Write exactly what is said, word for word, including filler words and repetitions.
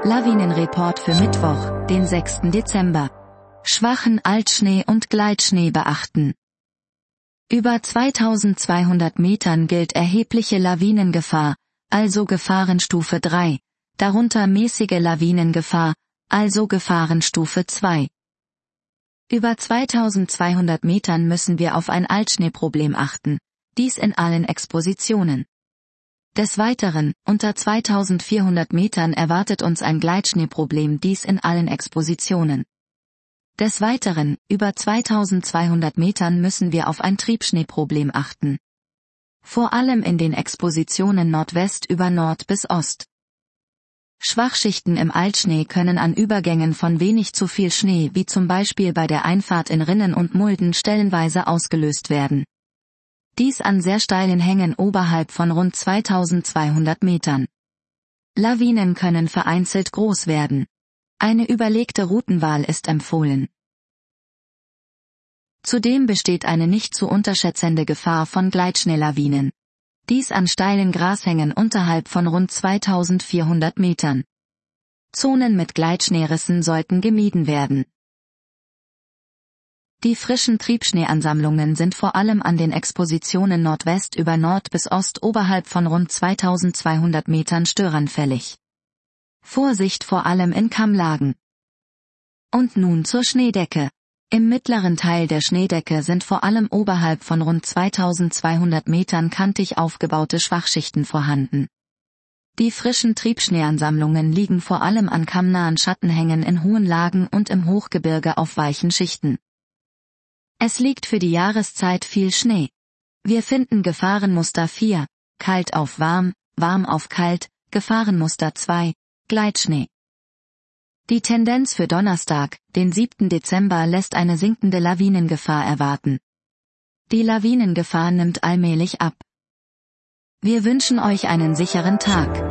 Lawinenreport für Mittwoch, den sechsten Dezember. Schwachen Altschnee und Gleitschnee beachten. Über zweitausendzweihundert Metern gilt erhebliche Lawinengefahr, also Gefahrenstufe drei, darunter mäßige Lawinengefahr, also Gefahrenstufe zwei. Über zweitausendzweihundert Metern müssen wir auf ein Altschneeproblem achten, dies in allen Expositionen. Des Weiteren, unter zweitausendvierhundert Metern erwartet uns ein Gleitschneeproblem, dies in allen Expositionen. Des Weiteren, über zweitausendzweihundert Metern müssen wir auf ein Triebschneeproblem achten. Vor allem in den Expositionen Nordwest über Nord bis Ost. Schwachschichten im Altschnee können an Übergängen von wenig zu viel Schnee wie zum Beispiel bei der Einfahrt in Rinnen und Mulden stellenweise ausgelöst werden. Dies an sehr steilen Hängen oberhalb von rund zweitausendzweihundert Metern. Lawinen können vereinzelt groß werden. Eine überlegte Routenwahl ist empfohlen. Zudem besteht eine nicht zu unterschätzende Gefahr von Gleitschneelawinen. Dies an steilen Grashängen unterhalb von rund zweitausendvierhundert Metern. Zonen mit Gleitschneerissen sollten gemieden werden. Die frischen Triebschneeansammlungen sind vor allem an den Expositionen Nordwest über Nord bis Ost oberhalb von rund zweitausendzweihundert Metern störanfällig. Vorsicht vor allem in Kammlagen. Und nun zur Schneedecke. Im mittleren Teil der Schneedecke sind vor allem oberhalb von rund zweitausendzweihundert Metern kantig aufgebaute Schwachschichten vorhanden. Die frischen Triebschneeansammlungen liegen vor allem an kammnahen Schattenhängen in hohen Lagen und im Hochgebirge auf weichen Schichten. Es liegt für die Jahreszeit viel Schnee. Wir finden Gefahrenmuster vier, kalt auf warm, warm auf kalt, Gefahrenmuster zwei, Gleitschnee. Die Tendenz für Donnerstag, den siebten Dezember, lässt eine sinkende Lawinengefahr erwarten. Die Lawinengefahr nimmt allmählich ab. Wir wünschen euch einen sicheren Tag.